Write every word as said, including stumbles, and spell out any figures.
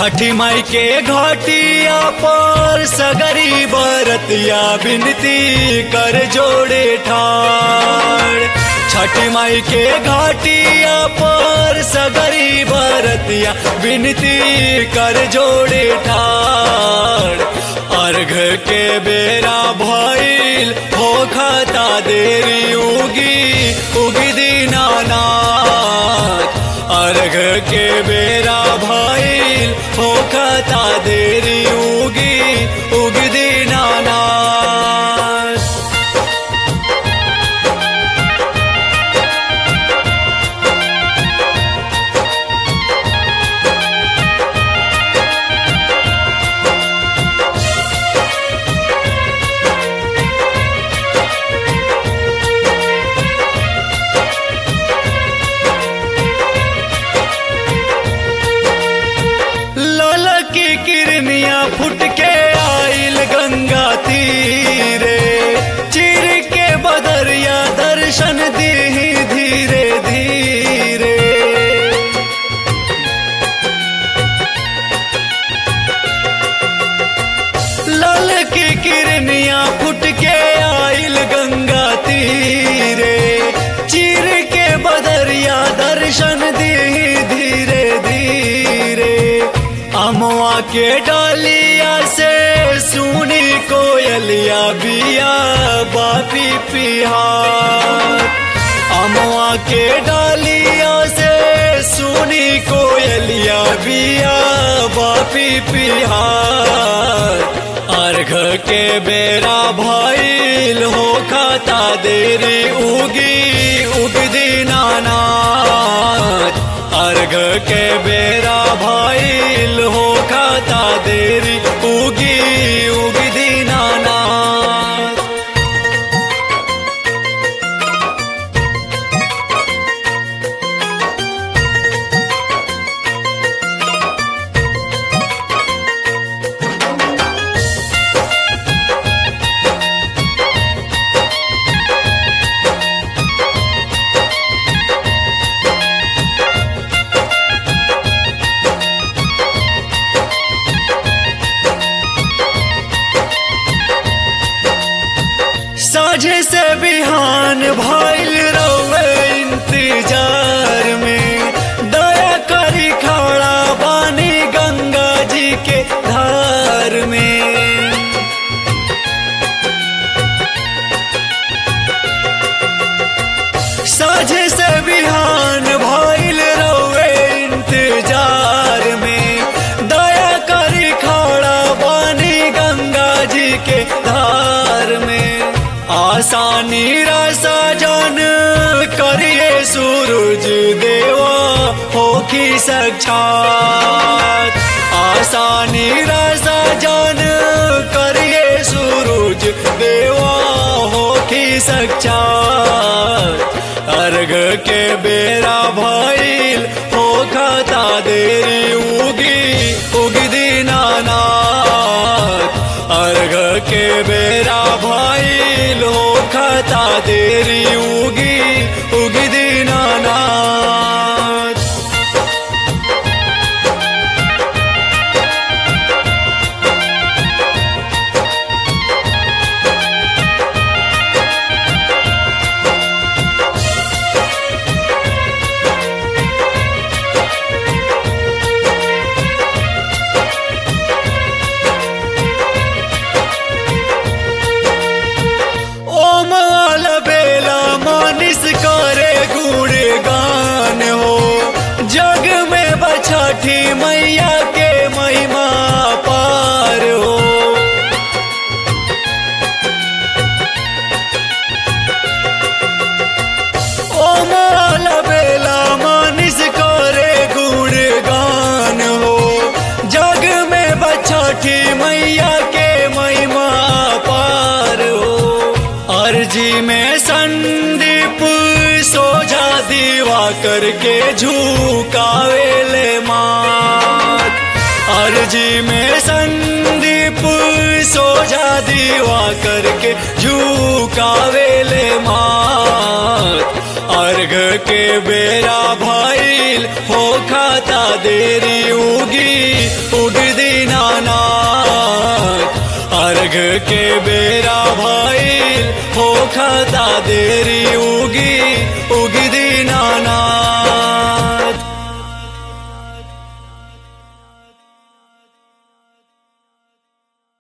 छठी माई के घाटिया पर सगरी बरतिया बिनती कर जोड़े ठाड़। छठी माई के घाटिया पर सगरी बरतिया बिनती कर जोड़े ठाड़। अर्घ के बेरा भइल हो खाता देरी उगी उगी दीनानाथ। अर्घ के बेरा भइल हो खाता देरी उगी उगी दीनानाथ। की किरनिया फुट के आइल गंगा तीरे। चिर के बदरिया दर्शन दीही धीरे धीरे। लाल की किरनिया फुट के आइल गंगा तीरे। चिर के बदरिया दर्शन दीही धीरे धीरे। अमवा के डालिया से सुनी कोयलिया बिया बापी पिहार। अमवा के डालिया से सुनी कोयलिया बिया बापी पिहार। अर्घ के बेरा भइल हो खाता देरी उगी उगी दीनानाथ। अर्घ के बेरा भइल हो खाता देरी उगी उगी दीनानाथ। साझे से बिहान भइल रउए इंतजार में। दया करी खड़ा बानी गंगा जी के धार में। साझे से बिहान भइल रउए इंतजार में। दया करी खड़ा बानी गंगा जी के धार में। आसानी रसा जन करिए सूरज देवा होखी साक्षात। आसानी रसा जन करिए सूरज देवा होखी साक्षात। अर्घ के बेरा भइल हो खाता देरी उगी उगी दीनानाथ। अर्घ के बेरा भइल हो खाता देरी उगी उगी दीनानाथ। छठी मैया के महिमा पार हो। ओ माला बेला मानिस करे गुणगान हो। जग में छठी मैया के महिमा पार हो। अर्जी में संदीप सोझा दीवा करके झुकावेले मात। अर्जी में संदीप सोझा दीवा करके झुकावेले मात। अर्घ के बेरा भइल हो खाता देरी उगी उग दीनानाथ। अर्घ के बेरा भइल हो खाता देरी उगी